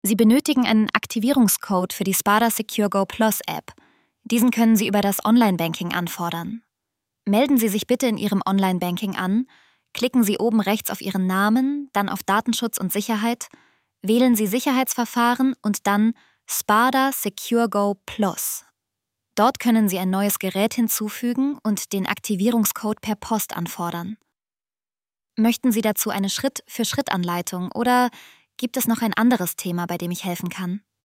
Sie benötigen einen Aktivierungscode für die Spada Secure Go Plus App. Diesen können Sie über das Online-Banking anfordern. Melden Sie sich bitte in Ihrem Online-Banking an, klicken Sie oben rechts auf Ihren Namen, dann auf Datenschutz und Sicherheit, wählen Sie Sicherheitsverfahren und dann Spada Secure Go Plus. Dort können Sie ein neues Gerät hinzufügen und den Aktivierungscode per Post anfordern. Möchten Sie dazu eine Schritt-für-Schritt-Anleitung oder gibt es noch ein anderes Thema, bei dem ich helfen kann?